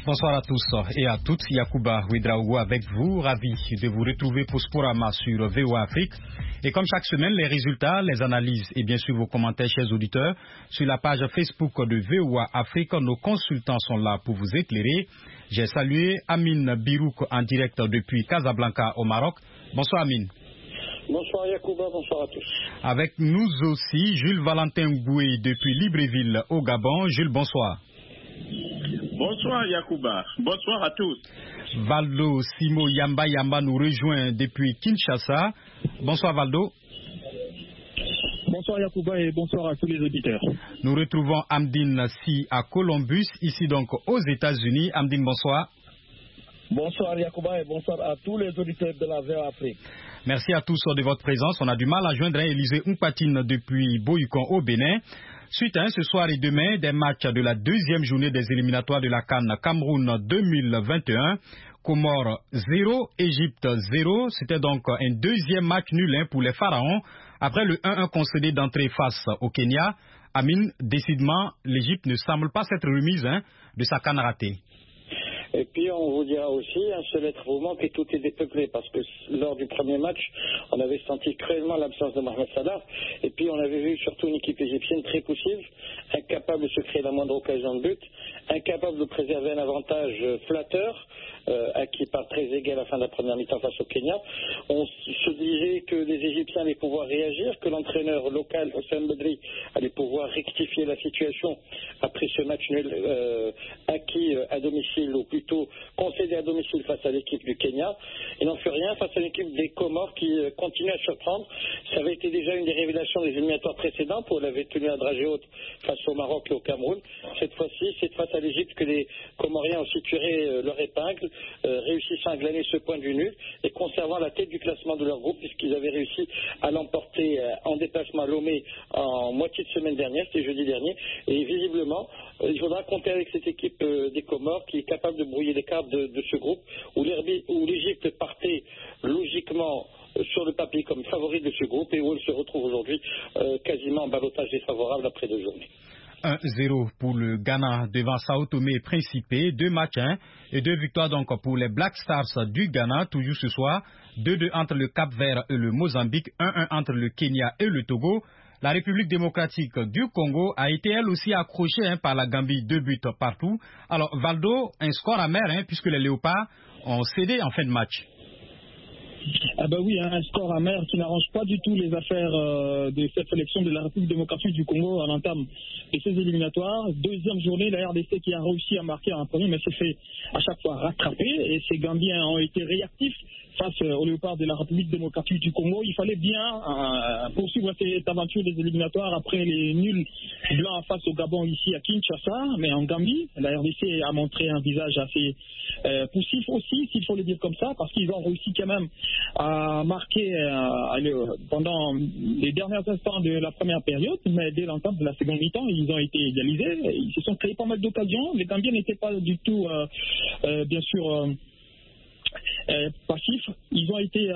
Bonsoir à tous et à toutes, Yacouba Ouedraogo avec vous, ravi de vous retrouver pour Sporama sur VOA Afrique. Et comme chaque semaine, les résultats, les analyses et bien sûr vos commentaires, chers auditeurs, sur la page Facebook de VOA Afrique, nos consultants sont là pour vous éclairer. J'ai salué Amine Birouk en direct depuis Casablanca au Maroc. Bonsoir Amine. Bonsoir Yacouba, bonsoir à tous. Avec nous aussi, Jules Valentin Goué depuis Libreville au Gabon. Jules, bonsoir. Bonsoir Yacouba, bonsoir à tous. Valdo Simo Yamba nous rejoint depuis Kinshasa. Bonsoir Valdo. Bonsoir Yacouba et bonsoir à tous les auditeurs. Nous retrouvons Amdine Si à Columbus, ici donc aux États-Unis. Amdine, bonsoir. Bonsoir Yacouba et bonsoir à tous les auditeurs de la VOA Afrique. Merci à tous de votre présence. On a du mal à joindre Élisée Mpatine depuis Boyukon au Bénin. Suite ce soir et demain des matchs de la deuxième journée des éliminatoires de la CAN Cameroun 2021. Comores 0, Égypte 0. C'était donc un deuxième match nul pour les Pharaons. Après le 1-1 concédé d'entrée face au Kenya, Amine, décidément, l'Égypte ne semble pas s'être remise de sa CAN ratée. Et puis on vous dira aussi, un seul être vous manque et tout est dépeuplé, parce que lors du premier match, on avait senti cruellement l'absence de Mohamed Salah, et puis on avait vu surtout une équipe égyptienne très poussive, incapable de se créer la moindre occasion de but, incapable de préserver un avantage flatteur, acquis par très égal à la fin de la première mi-temps face au Kenya. On se disait que les Égyptiens allaient pouvoir réagir, que l'entraîneur local, Hossein Bedri, allait pouvoir rectifier la situation après ce match nul acquis à domicile, ou plutôt concédé à domicile face à l'équipe du Kenya. Il n'en fut rien face à l'équipe des Comores qui continue à surprendre. Ça avait été déjà une des révélations des éliminatoires précédentes où elle avait tenu à dragée haute face au Maroc et au Cameroun. Cette fois-ci, c'est face à l'Égypte que les Comoriens ont su tirer leur épingle, réussissant à glaner ce point du nul et conservant la tête du classement de leur groupe, puisqu'ils avaient réussi à l'emporter en déplacement à Lomé en moitié de semaine dernière, c'était jeudi dernier. Et visiblement, il faudra compter avec cette équipe des Comores qui est capable de brouiller les cartes de ce groupe, où l'Égypte partait logiquement sur le papier comme favori de ce groupe et où elle se retrouve aujourd'hui quasiment en ballottage défavorable après 2 journées. 1-0 pour le Ghana devant Sao Tomé et Principe, 2 matchs et 2 victoires donc pour les Black Stars du Ghana, toujours ce soir, 2-2 entre le Cap-Vert et le Mozambique, 1-1 entre le Kenya et le Togo. La République démocratique du Congo a été elle aussi accrochée par la Gambie, 2 buts partout. Alors Valdo, un score amer puisque les Léopards ont cédé en fin de match. Ah ben oui, un score amer qui n'arrange pas du tout les affaires de cette sélection de la République démocratique du Congo à l'entame de ces éliminatoires. Deuxième journée, la RDC qui a réussi à marquer un premier, mais s'est fait à chaque fois rattraper et ces Gambiens ont été réactifs face aux léopards de la République démocratique du Congo. Il fallait bien poursuivre cette aventure des éliminatoires après les nuls blancs face au Gabon ici à Kinshasa, mais en Gambie, la RDC a montré un visage assez poussif aussi, s'il faut le dire comme ça, parce qu'ils ont réussi quand même à marquer pendant les derniers instants de la première période, mais dès l'entame de la seconde mi-temps, ils ont été égalisés, ils se sont créés pas mal d'occasions. Les Gambiens n'étaient pas du tout, bien sûr, passifs. Ils ont été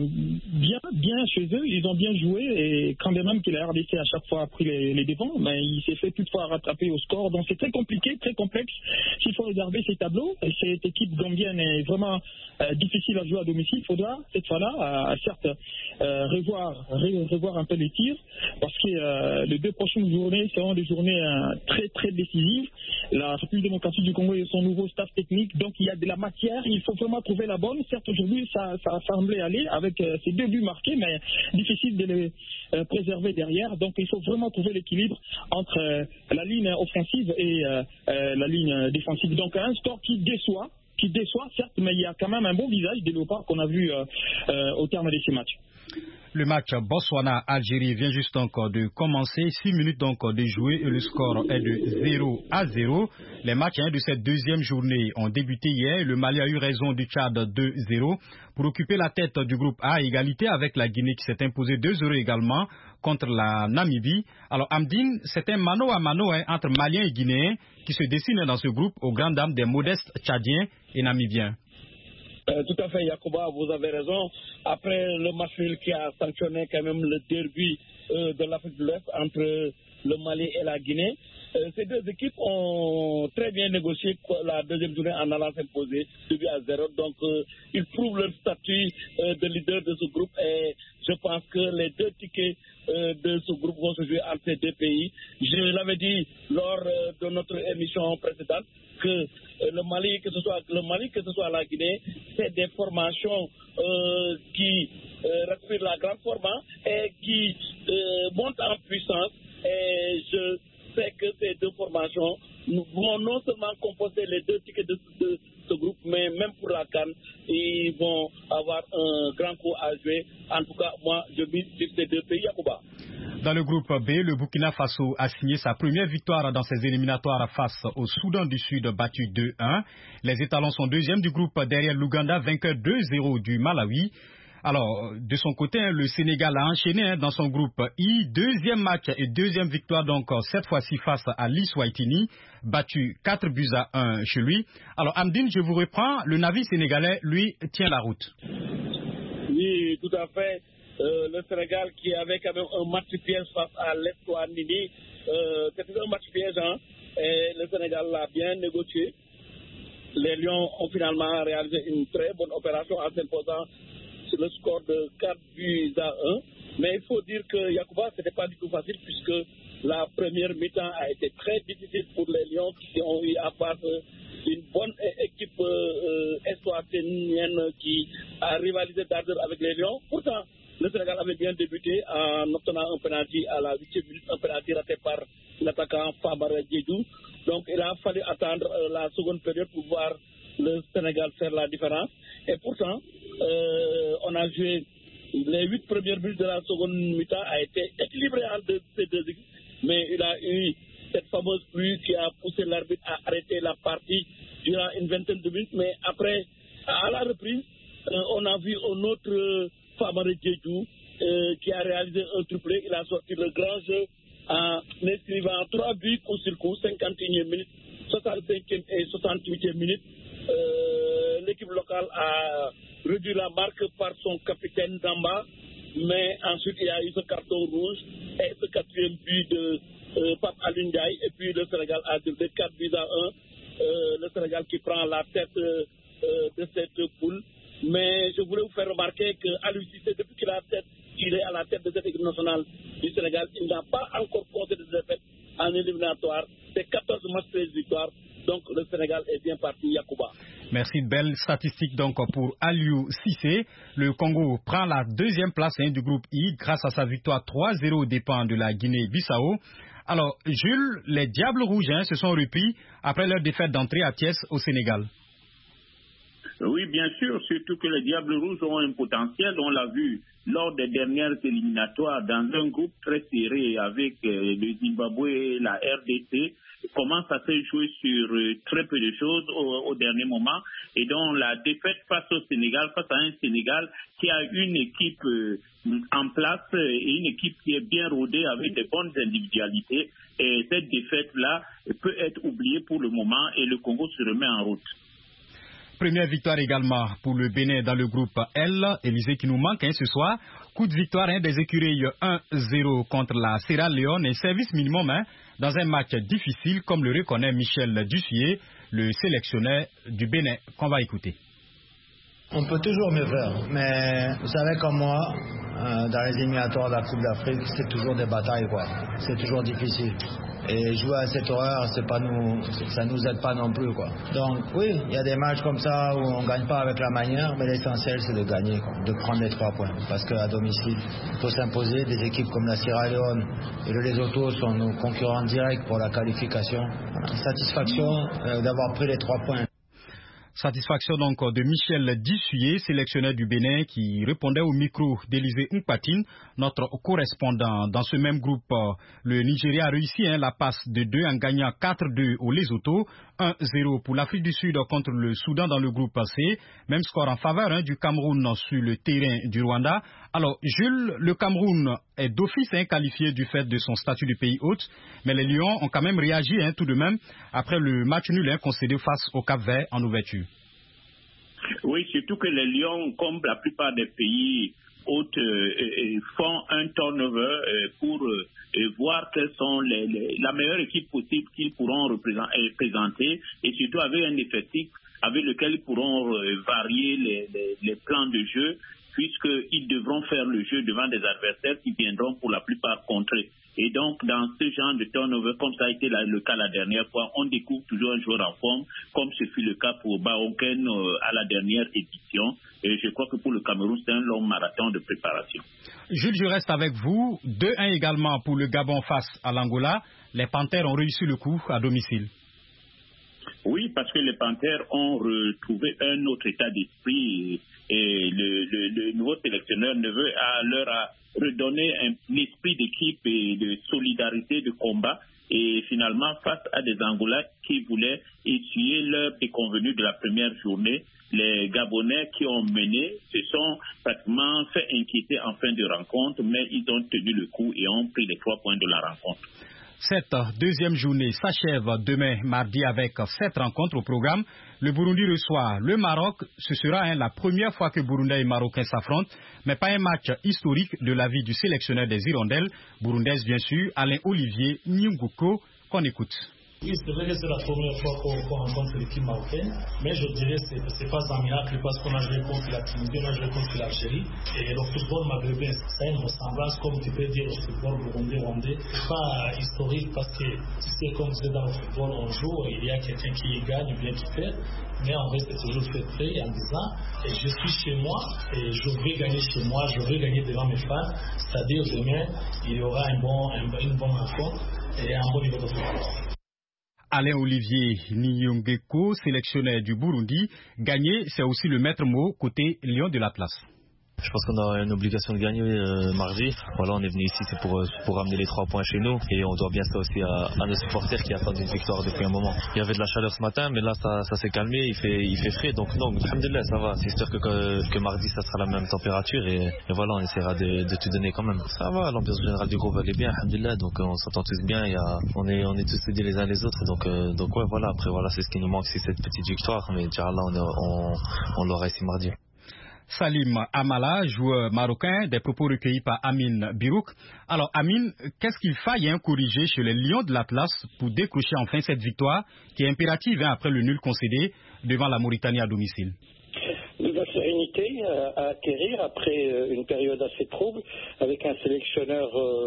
bien chez eux, ils ont bien joué, et quand même que la RDC à chaque fois a pris les devants, mais il s'est fait toutefois rattraper au score. Donc c'est très compliqué, très complexe s'il faut regarder ces tableaux. Et cette équipe gambienne est vraiment difficile à jouer à domicile. Il faudra cette fois-là certes revoir un peu les tirs, parce que les 2 prochaines journées seront des journées très très décisives. La République démocratique du Congo et son nouveau staff technique, donc il y a de la matière, il faut vraiment trouver la bonne. Certes, aujourd'hui, ça a semblé aller avec ces 2 buts marqués, mais difficile de les préserver derrière. Donc, il faut vraiment trouver l'équilibre entre la ligne offensive et la ligne défensive. Donc, un score qui déçoit, certes, mais il y a quand même un bon visage des Léopards qu'on a vu au terme de ces matchs. Le match Botswana-Algérie vient juste encore de commencer, 6 minutes donc de jouer et le score est de 0-0. Les matchs de cette deuxième journée ont débuté hier. Le Mali a eu raison du Tchad 2-0 pour occuper la tête du groupe A, égalité avec la Guinée qui s'est imposée 2-0 également contre la Namibie. Alors Amdine, c'est un mano à mano entre Maliens et Guinéens qui se dessine dans ce groupe aux grandes dames des modestes Tchadiens et Namibiens. Tout à fait, Yacouba, vous avez raison. Après le match qui a sanctionné quand même le derby de l'Afrique de l'Ouest entre le Mali et la Guinée, Ces deux équipes ont très bien négocié la deuxième journée en allant s'imposer 2-0. Donc, ils prouvent leur statut de leader de ce groupe et je pense que les deux tickets de ce groupe vont se jouer entre ces deux pays. Je l'avais dit lors de notre émission précédente que le Mali, que ce soit la Guinée, c'est des formations qui respirent la grande format et qui montent en puissance. Et je sais que ces deux formations vont non seulement composer les deux tickets de ce groupe, mais même pour la CAN, ils vont avoir un grand coup à jouer. En tout cas, moi, je mise sur ces deux pays, Yacouba. Dans le groupe B, le Burkina Faso a signé sa première victoire dans ses éliminatoires face au Soudan du Sud, battu 2-1. Les étalons sont deuxièmes du groupe derrière l'Ouganda, vainqueur 2-0 du Malawi. Alors, de son côté, le Sénégal a enchaîné dans son groupe I. Deuxième match et deuxième victoire, donc cette fois-ci face à l'Eswatini, battu 4-1 chez lui. Alors, Amdine, je vous reprends. Le navire sénégalais, lui, tient la route. Oui, tout à fait. Le Sénégal qui avait quand même un match piège face à l'Eswatini. C'était un match piège, hein, et le Sénégal l'a bien négocié. Les Lions ont finalement réalisé une très bonne opération en s'imposant sur le score de 4-1. Mais il faut dire que Yacouba, ce n'était pas du tout facile puisque la première mi-temps a été très difficile pour les Lions qui ont eu à face une bonne équipe eswatinienne qui a rivalisé d'ardeur avec les Lions. Pourtant, le Sénégal avait bien débuté en obtenant un penalty à la 8e minute, un penalty raté par l'attaquant Famara Diédhiou. Donc il a fallu attendre la seconde période pour voir le Sénégal faire la différence. Et pourtant, on a joué les 8 premières minutes de la seconde mi-temps a été équilibré entre ces deux équipes, mais il a eu cette fameuse pluie qui a poussé l'arbitre à arrêter la partie durant une vingtaine de minutes. Mais après, à la reprise, on a vu un autre Famara Diédhiou qui a réalisé un triplé. Il a sorti le grand jeu en inscrivant 3 buts coup sur coup, 51e minute, 65e et 68e minute. L'équipe locale a réduit la marque par son capitaine Damba, mais ensuite il y a eu ce carton rouge et ce 4e but de Pape Alioune Ndiaye, et puis le Sénégal a dribblé 4-1. Le Sénégal qui prend la tête de cette poule. Mais je voulais vous faire remarquer que Aliou Cissé, depuis qu'il est à la tête de cette équipe nationale du Sénégal, il n'a pas encore compté de défaites en éliminatoire. C'est 14 matchs, 13 victoires. Donc le Sénégal est bien parti, Yacouba. Merci, belle statistique donc pour Aliou Cissé. Le Congo prend la deuxième place du groupe I grâce à sa victoire 3-0 aux dépens de la Guinée-Bissau. Alors, Jules, les Diables Rouges se sont repris après leur défaite d'entrée à Thiès au Sénégal. Oui, bien sûr, surtout que les Diables Rouges ont un potentiel. On l'a vu lors des dernières éliminatoires dans un groupe très serré avec le Zimbabwe et la RDC. Comment ça s'est joué sur très peu de choses au dernier moment. Et donc la défaite face au Sénégal, face à un Sénégal qui a une équipe en place et une équipe qui est bien rodée avec de bonnes individualités. Et cette défaite-là peut être oubliée pour le moment et le Congo se remet en route. Première victoire également pour le Bénin dans le groupe L. Élysée qui nous manque ce soir. Coup de victoire des écureuils 1-0 contre la Sierra Leone et service minimum dans un match difficile comme le reconnaît Michel Dussuyer, le sélectionneur du Bénin qu'on va écouter. On peut toujours mieux faire, mais vous savez comme moi, dans les éliminatoires de la Coupe d'Afrique, c'est toujours des batailles, quoi. C'est toujours difficile. Et jouer à cette horreur, ça nous aide pas non plus, quoi. Donc oui, il y a des matchs comme ça où on gagne pas avec la manière, mais l'essentiel c'est de gagner, quoi, de prendre les 3 points. Parce qu'à domicile, il faut s'imposer. Des équipes comme la Sierra Leone et le Lesotho sont nos concurrents directs pour la qualification. Satisfaction d'avoir pris les 3 points. Satisfaction donc de Michel Dussuyer, sélectionneur du Bénin, qui répondait au micro d'Élysée Nkpatine, notre correspondant. Dans ce même groupe, le Nigeria a réussi la passe de 2 en gagnant 4-2 au Lesotho, 1-0 pour l'Afrique du Sud contre le Soudan dans le groupe C. Même score en faveur du Cameroun sur le terrain du Rwanda. Alors, Jules, le Cameroun est d'office qualifié du fait de son statut de pays hôte, mais les Lions ont quand même réagi tout de même après le match nul concédé face au Cap-Vert en ouverture. Oui, surtout que les Lions, comme la plupart des pays font un turnover pour voir quelles sont la meilleure équipe possible qu'ils pourront présenter, et surtout avec un effectif avec lequel ils pourront varier les plans de jeu, puisqu'ils devront faire le jeu devant des adversaires qui viendront pour la plupart contrer. Et donc, dans ce genre de turnover, comme ça a été le cas la dernière fois, on découvre toujours un joueur en forme, comme ce fut le cas pour Baronken à la dernière édition. Et je crois que pour le Cameroun, c'est un long marathon de préparation. Jules, je reste avec vous. 2-1 également pour le Gabon face à l'Angola. Les Panthères ont réussi le coup à domicile. Oui, parce que les Panthères ont retrouvé un autre état d'esprit, et le nouveau sélectionneur leur a redonné un esprit d'équipe et de solidarité, de combat. Et finalement, face à des Angolais qui voulaient essuyer leur déconvenue de la première journée, les Gabonais qui ont mené se sont pratiquement fait inquiéter en fin de rencontre, mais ils ont tenu le coup et ont pris les 3 points de la rencontre. Cette deuxième journée s'achève demain mardi avec 7 rencontres au programme. Le Burundi reçoit le Maroc. Ce sera la première fois que Burundais et Marocains s'affrontent, mais pas un match historique de l'avis du sélectionneur des Hirondelles, burundaise bien sûr, Alain Olivier Nyunguko, qu'on écoute. Oui, c'est vrai que c'est la première fois qu'on rencontre l'équipe marocaine, mais je dirais que ce n'est pas un miracle parce qu'on a joué contre la Tunisie, on a joué contre l'Algérie. Et le football maghrébin, ça a une ressemblance, comme tu peux dire, au football burundais. C'est pas historique parce que tu sais, comme c'est dans le football, on joue, il y a quelqu'un qui gagne ou bien qui perd. Mais en vrai, c'est toujours fait prêt en disant, je suis chez moi et je vais gagner chez moi, je vais gagner devant mes fans. C'est-à-dire, demain, il y aura une bonne rencontre et un bon niveau de football. Alain Olivier Nyongeko, sélectionneur du Burundi, gagner, c'est aussi le maître mot côté Lion de l'Atlas. Je pense qu'on a une obligation de gagner mardi. Voilà, on est venu ici, c'est pour ramener les 3 points chez nous, et on doit bien ça aussi à nos supporters qui attendent une victoire depuis un moment. Il y avait de la chaleur ce matin, mais là ça s'est calmé, il fait frais, donc non, alhamdoulilah, ça va. C'est sûr que mardi ça sera la même température, et voilà, on essaiera de tout donner quand même. Ça va, l'ambiance générale du groupe elle est bien, alhamdoulilah, donc on s'entend tous bien, on est tous soudés les uns les autres, donc ouais, voilà, après voilà, c'est ce qui nous manque, c'est cette petite victoire, mais Inch'Allah on l'aura ici mardi. Salim Amala, joueur marocain, des propos recueillis par Amin Birouk. Alors Amin, qu'est-ce qu'il faille corriger chez les Lions de l'Atlas pour décrocher enfin cette victoire qui est impérative après le nul concédé devant la Mauritanie à domicile? De la sérénité à acquérir après une période assez trouble avec un sélectionneur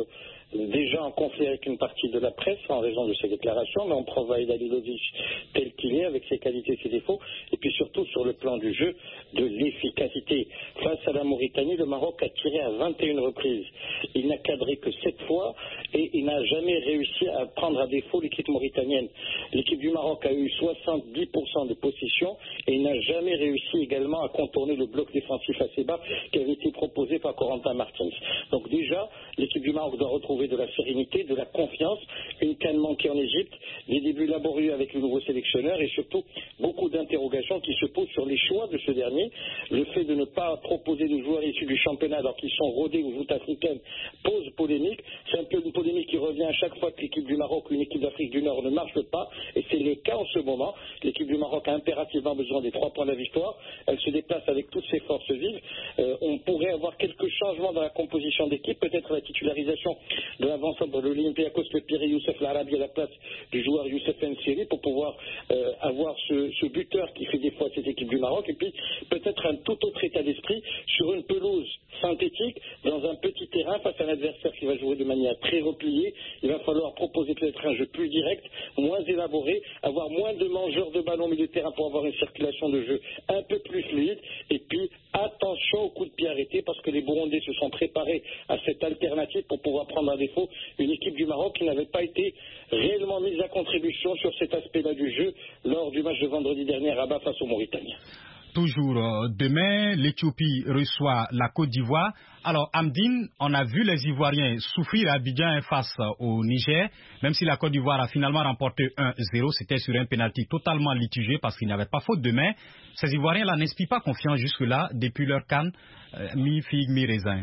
déjà en conflit avec une partie de la presse en raison de ses déclarations, mais on prend Vaïd Halilovic tel qu'il est, avec ses qualités et ses défauts, et puis surtout sur le plan du jeu, de l'efficacité. Face à la Mauritanie, le Maroc a tiré à 21 reprises. Il n'a cadré que 7 fois et il n'a jamais réussi à prendre à défaut l'équipe mauritanienne. L'équipe du Maroc a eu 70% de possession et il n'a jamais réussi également à contourner le bloc défensif assez bas qui avait été proposé par Corentin Martins. Donc déjà, l'équipe du Maroc doit retrouver de la sérénité, de la confiance, une canne manquée en Égypte, des débuts laborieux avec le nouveau sélectionneur et surtout beaucoup d'interrogations qui se posent sur les choix de ce dernier. Le fait de ne pas proposer de joueurs issus du championnat alors qu'ils sont rodés aux joutes africaines pose polémique. C'est un peu une polémique qui revient à chaque fois que l'équipe du Maroc ou une équipe d'Afrique du Nord ne marche pas, et c'est le cas en ce moment. L'équipe du Maroc a impérativement besoin des 3 points de la victoire. Elle se déplace avec toutes ses forces vives. On pourrait avoir quelques changements dans la composition d'équipe, peut-être la titularisation de l'avant-centre de l'Olympiakos, le Piri Youssef Larabi à la place du joueur Youssef Nsiri pour pouvoir avoir ce buteur qui fait des fois cette équipe du Maroc, et puis peut-être un tout autre état d'esprit sur une pelouse synthétique dans un petit terrain face à un adversaire qui va jouer de manière très repliée. Il va falloir proposer peut-être un jeu plus direct, moins élaboré, avoir moins de mangeurs de ballon au milieu de terrain pour avoir une circulation de jeu un peu plus fluide, et puis attention aux coups de pied arrêtés parce que les Burundais se sont préparés à cette alternative pour pouvoir prendre à défaut une équipe du Maroc qui n'avait pas été réellement mise à contribution sur cet aspect-là du jeu lors du match de vendredi dernier à Rabat face aux Mauritaniens. Toujours demain, l'Éthiopie reçoit la Côte d'Ivoire. Alors, Amdine, on a vu les Ivoiriens souffrir à Abidjan face au Niger, même si la Côte d'Ivoire a finalement remporté 1-0. C'était sur un pénalty totalement litigé parce qu'il n'y avait pas faute de main. Ces Ivoiriens-là n'inspirent pas confiance jusque-là depuis leur CAN, mi-figue, mi-raisin.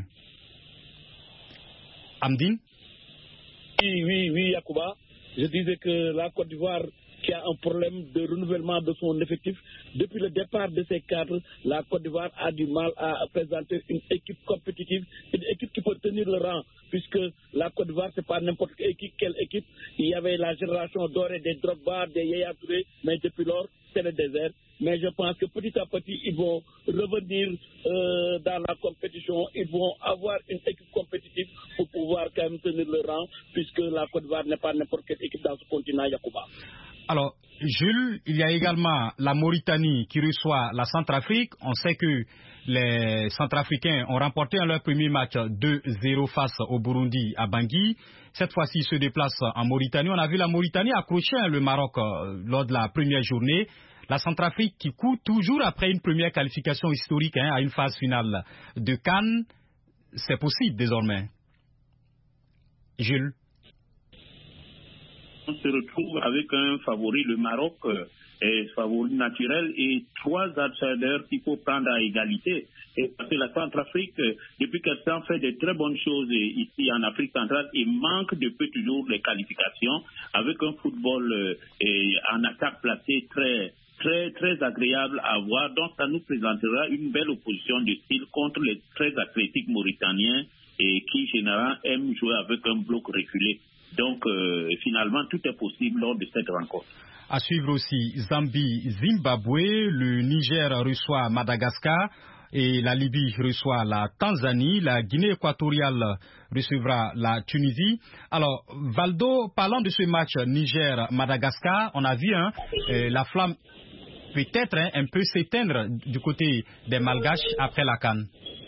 Amdine? Oui, Yacouba. Je disais que la Côte d'Ivoire qui a un problème de renouvellement de son effectif. Depuis le départ de ces cadres, la Côte d'Ivoire a du mal à présenter une équipe compétitive, une équipe qui peut tenir le rang, puisque la Côte d'Ivoire, c'est pas n'importe quelle équipe. Il y avait la génération dorée des Drogba, des Yaya Touré, mais depuis lors, c'est le désert. Mais je pense que petit à petit, ils vont revenir dans la compétition. Ils vont avoir une équipe compétitive pour pouvoir quand même tenir le rang, puisque la Côte d'Ivoire n'est pas n'importe quelle équipe dans ce continent, Yacouba. Alors, Jules, il y a également la Mauritanie qui reçoit la Centrafrique. On sait que les Centrafricains ont remporté leur premier match 2-0 face au Burundi à Bangui. Cette fois-ci, ils se déplacent en Mauritanie. On a vu la Mauritanie accrocher le Maroc lors de la première journée. La Centrafrique qui court toujours après une première qualification historique à une phase finale de CAN. C'est possible désormais. Jules? On se retrouve avec un favori, le Maroc, favori naturel, et 3 outsiders qu'il faut prendre à égalité. Et parce que la Centrafrique, depuis qu'elle s'en fait de très bonnes choses ici en Afrique centrale, il manque depuis toujours les qualifications, avec un football en attaque placée très agréable à voir. Donc ça nous présentera une belle opposition de style contre les très athlétiques mauritaniens et qui généralement aiment jouer avec un bloc reculé. Donc, finalement, tout est possible lors de cette rencontre. À suivre aussi Zambie-Zimbabwe, le Niger reçoit Madagascar et la Libye reçoit la Tanzanie, la Guinée équatoriale recevra la Tunisie. Alors, Valdo, parlant de ce match Niger-Madagascar, on a vu la flamme peut-être un peu s'éteindre du côté des Malgaches après la CAN.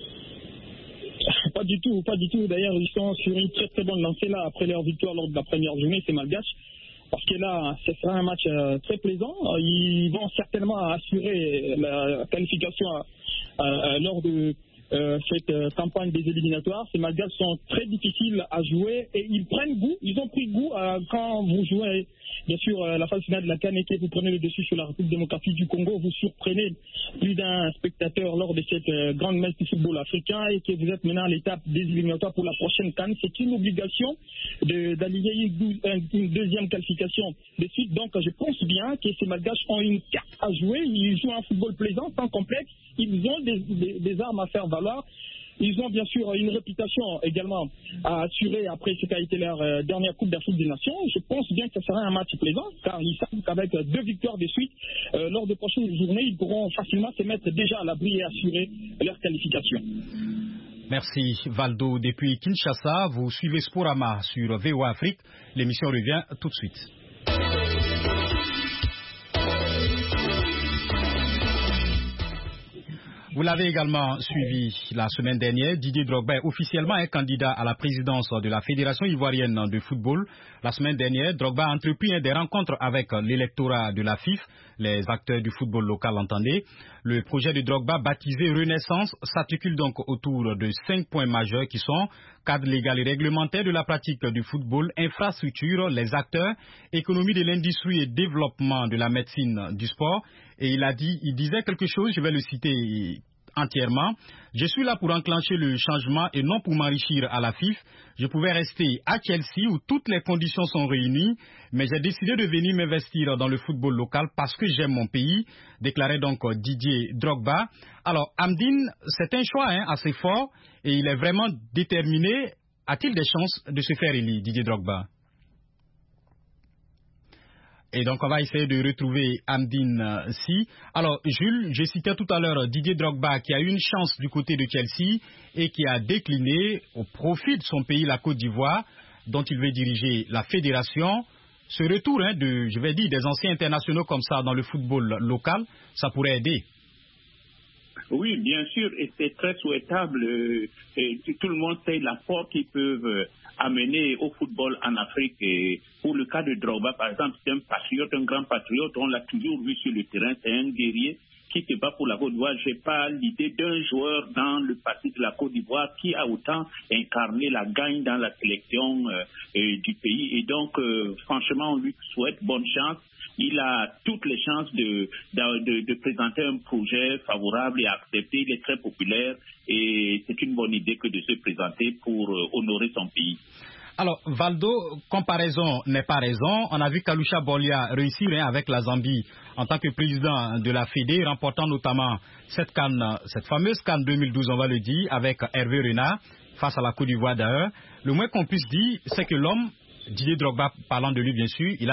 Pas du tout. D'ailleurs, ils sont sur une très bonne lancée là après leur victoire lors de la première journée, c'est Malgache. Parce que là, ce sera un match très plaisant. Ils vont certainement assurer la qualification lors de cette campagne des éliminatoires. Ces Malgaches sont très difficiles à jouer et ils prennent goût. Ils ont pris goût quand vous jouez, bien sûr, la phase finale de la CAN et que vous prenez le dessus sur la République démocratique du Congo. Vous surprenez plus d'un spectateur lors de cette grande messe du football africain et que vous êtes maintenant à l'étape des éliminatoires pour la prochaine CAN. C'est une obligation d'aligner une deuxième qualification de suite. Donc, je pense bien que ces Malgaches ont une carte à jouer. Ils jouent un football plaisant, sans complexe. Ils ont des armes à faire valoir. Ils ont bien sûr une réputation également à assurer après ce qu'a été leur dernière Coupe d'Afrique des Nations. Je pense bien que ce sera un match plaisant car ils savent qu'avec 2 victoires de suite, lors des prochaines journées, ils pourront facilement se mettre déjà à l'abri et assurer leur qualification. Merci Valdo. Depuis Kinshasa, vous suivez Sporama sur VOA Afrique. L'émission revient tout de suite. Vous l'avez également suivi la semaine dernière, Didier Drogba est officiellement un candidat à la présidence de la Fédération ivoirienne de football. La semaine dernière, Drogba a entrepris des rencontres avec l'électorat de la FIF, les acteurs du football local entendez. Le projet de Drogba, baptisé Renaissance, s'articule donc autour de 5 points majeurs qui sont cadre légal et réglementaire de la pratique du football, infrastructure, les acteurs, économie de l'industrie et développement de la médecine du sport. Et il disait quelque chose, je vais le citer entièrement. Je suis là pour enclencher le changement et non pour m'enrichir à la FIF. Je pouvais rester à Chelsea où toutes les conditions sont réunies, mais j'ai décidé de venir m'investir dans le football local parce que j'aime mon pays, déclarait donc Didier Drogba. Alors, Amdine, c'est un choix assez fort et il est vraiment déterminé. A-t-il des chances de se faire élire, Didier Drogba? Et donc, on va essayer de retrouver Amdine Si. Alors, Jules, je citais tout à l'heure Didier Drogba qui a eu une chance du côté de Chelsea et qui a décliné au profit de son pays, la Côte d'Ivoire, dont il veut diriger la fédération. Ce retour des anciens internationaux comme ça dans le football local, ça pourrait aider. Oui, bien sûr, et c'est très souhaitable. Tout le monde sait l'apport qu'ils peuvent amener au football en Afrique. Et pour le cas de Drogba, par exemple, c'est un patriote, un grand patriote. On l'a toujours vu sur le terrain. C'est un guerrier qui se bat pour la Côte d'Ivoire. Je n'ai pas l'idée d'un joueur dans le passé de la Côte d'Ivoire qui a autant incarné la gagne dans la sélection du pays. Et donc, franchement, on lui souhaite bonne chance. Il a toutes les chances de présenter un projet favorable et accepté. Il est très populaire et c'est une bonne idée que de se présenter pour honorer son pays. Alors, Valdo, comparaison n'est pas raison. On a vu Kalusha Bolia réussir avec la Zambie en tant que président de la Fédé, remportant notamment cette fameuse CAN 2012, on va le dire, avec Hervé Renard face à la Côte d'Ivoire d'ailleurs. Le moins qu'on puisse dire, c'est que l'homme, Didier Drogba, parlant de lui bien sûr, il a